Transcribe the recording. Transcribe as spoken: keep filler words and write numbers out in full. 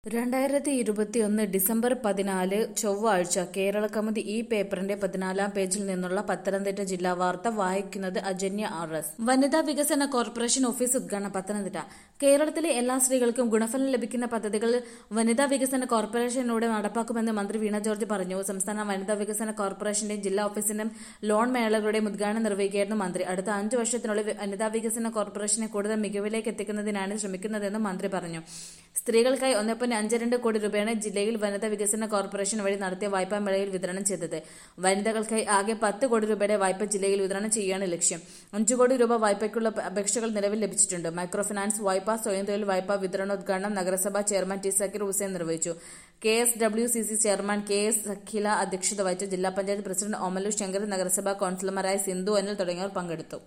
രണ്ടായിരത്തി ഇരുപത്തിയൊന്ന് ഡിസംബർ പതിനാല് ചൊവ്വാഴ്ച കേരളകൗമുദി ഈ പേപ്പറിന്റെ പതിനാലാം പേജിൽ നിന്നുള്ള പത്തനംതിട്ട ജില്ലാ വാർത്ത വായിക്കുന്നത് അജന്യ ആർ എസ്. വനിതാ വികസന കോർപ്പറേഷൻ ഓഫീസ് ഉദ്ഘാടനം പത്തനംതിട്ട. കേരളത്തിലെ എല്ലാ സ്ത്രീകൾക്കും ഗുണഫലം ലഭിക്കുന്ന പദ്ധതികൾ വനിതാ വികസന കോർപ്പറേഷനിലൂടെ നടപ്പാക്കുമെന്ന് മന്ത്രി വീണ ജോർജ് പറഞ്ഞു. സംസ്ഥാന വനിതാ വികസന കോർപ്പറേഷന്റെയും ജില്ലാ ഓഫീസിന്റെയും ലോൺ മേളകളുടെയും ഉദ്ഘാടനം നിർവഹിക്കുകയായിരുന്നു മന്ത്രി. അടുത്ത അഞ്ചു വർഷത്തിനുള്ളിൽ വനിതാ വികസന കോർപ്പറേഷനെ കൂടുതൽ മികവിലേക്ക് എത്തിക്കുന്നതിനാണ് ശ്രമിക്കുന്നതെന്നും മന്ത്രി പറഞ്ഞു. സ്ത്രീകൾക്കായി ഒന്നേ പോയിന്റ് അഞ്ച് രണ്ട് കോടി രൂപയാണ് ജില്ലയിൽ വനിതാ വികസന കോർപ്പറേഷൻ വഴി നടത്തിയ വായ്പാ മേളയിൽ വിതരണം ചെയ്തത്. വനിതകൾക്കായി ആകെ പത്ത് കോടി രൂപയുടെ വായ്പ ജില്ലയിൽ വിതരണം ചെയ്യുകയാണ് ലക്ഷ്യം. അഞ്ചു കോടി രൂപ വായ്പയ്ക്കുള്ള അപേക്ഷകൾ നിലവിൽ ലഭിച്ചിട്ടുണ്ട്. മൈക്രോ ഫിനാൻസ് വായ്പ, സ്വയം തൊഴിൽ വായ്പ വിതരണോദ്ഘാടനം നഗരസഭാ ചെയർമാൻ ടി സക്കീർ ഹുസൈൻ നിർവഹിച്ചു. K S W C C chairman K S Sakeela അധ്യക്ഷത വഹിച്ചു. ജില്ലാ പഞ്ചായത്ത് പ്രസിഡന്റ് ഓമല്ലൂർ ശങ്കർ, നഗരസഭാ കൌൺസിലർമാരായ സിന്ധു, അനിൽ തുടങ്ങിയവർ പങ്കെടുത്തു.